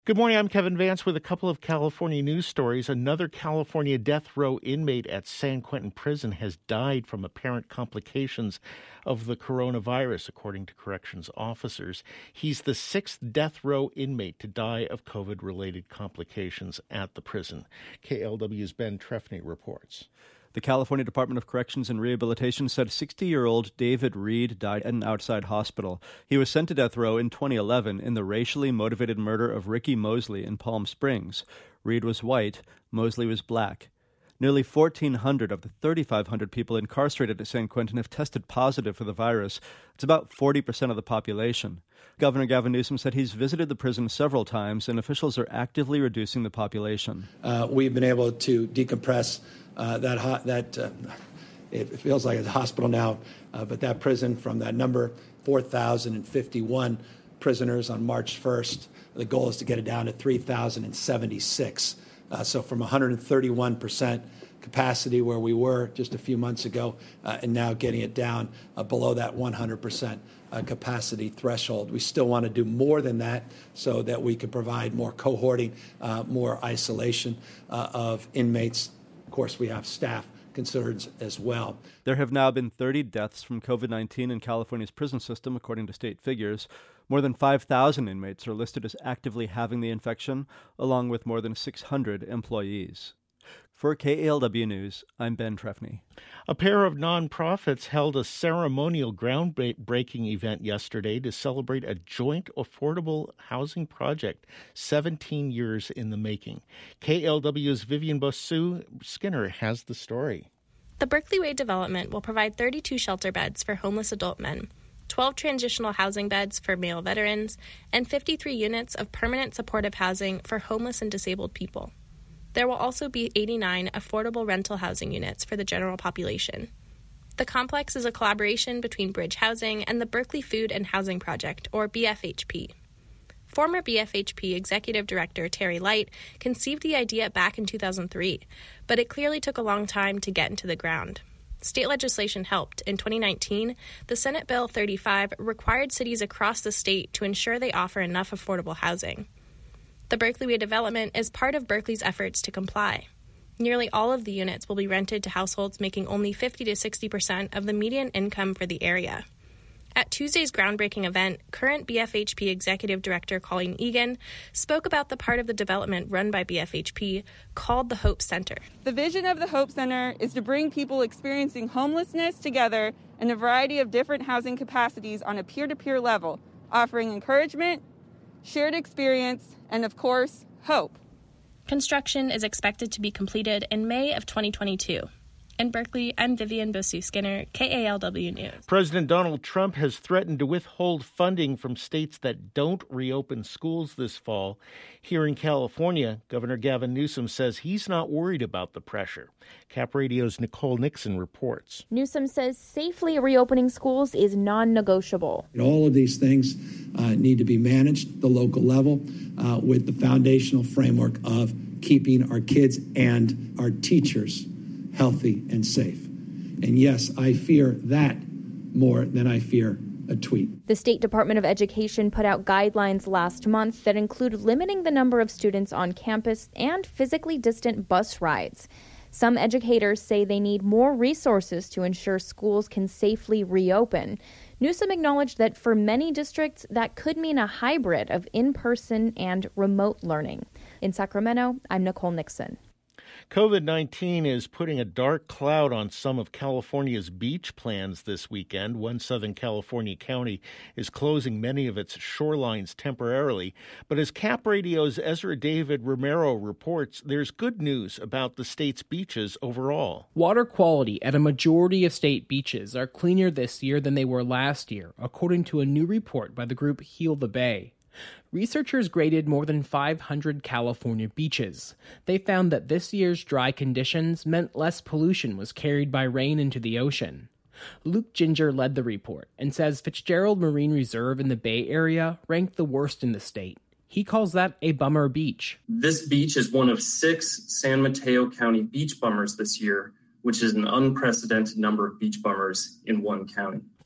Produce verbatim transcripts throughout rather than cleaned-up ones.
Good morning. I'm Kevin Vance with a couple of California news stories. Another California death row inmate at San Quentin Prison has died from apparent complications of the coronavirus, according to corrections officers. He's the sixth death row inmate to die of COVID-related complications at the prison. K L W's Ben Trefny reports. The California Department of Corrections and Rehabilitation said sixty-year-old David Reed died at an outside hospital. He was sent to death row in twenty eleven in the racially motivated murder of Ricky Mosley in Palm Springs. Reed was white, Mosley was black. Nearly fourteen hundred of the thirty-five hundred people incarcerated at San Quentin have tested positive for the virus. It's about forty percent of the population. Governor Gavin Newsom said he's visited the prison several times, and officials are actively reducing the population. Uh, we've been able to decompress uh, that, ho- that uh, it feels like it's a hospital now, uh, but that prison from that number, four thousand fifty-one prisoners on March first. The goal is to get it down to three thousand seventy-six. Uh, so from one hundred thirty-one percent capacity where we were just a few months ago, uh, and now getting it down uh, below that one hundred percent uh, capacity threshold. We still want to do more than that so that we can provide more cohorting, uh, more isolation uh, of inmates. Of course, we have staff concerns as well. There have now been thirty deaths from COVID nineteen in California's prison system, according to state figures. More than five thousand inmates are listed as actively having the infection, along with more than six hundred employees. For K A L W News, I'm Ben Trefny. A pair of nonprofits held a ceremonial groundbreaking event yesterday to celebrate a joint affordable housing project seventeen years in the making. K A L W's Vivian Bosu Skinner has the story. The Berkeley Way development will provide thirty-two shelter beds for homeless adult men, twelve transitional housing beds for male veterans, and fifty-three units of permanent supportive housing for homeless and disabled people. There will also be eighty-nine affordable rental housing units for the general population. The complex is a collaboration between Bridge Housing and the Berkeley Food and Housing Project, or B F H P. Former B F H P Executive Director Terry Light conceived the idea back in two thousand three, but it clearly took a long time to get into the ground. State legislation helped. In twenty nineteen, the Senate Bill thirty-five required cities across the state to ensure they offer enough affordable housing. The Berkeley Way development is part of Berkeley's efforts to comply. Nearly all of the units will be rented to households making only fifty to sixty percent of the median income for the area. At Tuesday's groundbreaking event, current B F H P Executive Director Colleen Egan spoke about the part of the development run by B F H P called the Hope Center. The vision of the Hope Center is to bring people experiencing homelessness together in a variety of different housing capacities on a peer-to-peer level, offering encouragement, shared experience, and of course, hope. Construction is expected to be completed in May of twenty twenty-two. In Berkeley, I'm Vivian Bosu Skinner, K A L W News. President Donald Trump has threatened to withhold funding from states that don't reopen schools this fall. Here in California, Governor Gavin Newsom says he's not worried about the pressure. Cap Radio's Nicole Nixon reports. Newsom says safely reopening schools is non-negotiable. All of these things uh, need to be managed at the local level uh, with the foundational framework of keeping our kids and our teachers healthy and safe. And yes, I fear that more than I fear a tweet. The State Department of Education put out guidelines last month that include limiting the number of students on campus and physically distant bus rides. Some educators say they need more resources to ensure schools can safely reopen. Newsom acknowledged that for many districts, that could mean a hybrid of in-person and remote learning. In Sacramento, I'm Nicole Nixon. COVID nineteen is putting a dark cloud on some of California's beach plans this weekend. One Southern California county is closing many of its shorelines temporarily. But as Cap Radio's Ezra David Romero reports, there's good news about the state's beaches overall. Water quality at a majority of state beaches are cleaner this year than they were last year, according to a new report by the group Heal the Bay. Researchers graded more than five hundred California beaches. They found that this year's dry conditions meant less pollution was carried by rain into the ocean. Luke Ginger led the report and says Fitzgerald Marine Reserve in the Bay Area ranked the worst in the state. He calls that a bummer beach. This beach is one of six San Mateo County beach bummers this year, which is an unprecedented number of beach bummers in one county.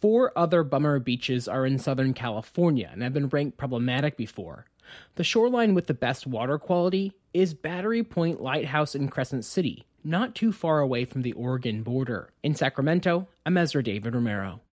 Four other bummer beaches are in Southern California and have been ranked problematic before. The shoreline with the best water quality is Battery Point Lighthouse in Crescent City, not too far away from the Oregon border. In Sacramento, I'm Ezra David Romero.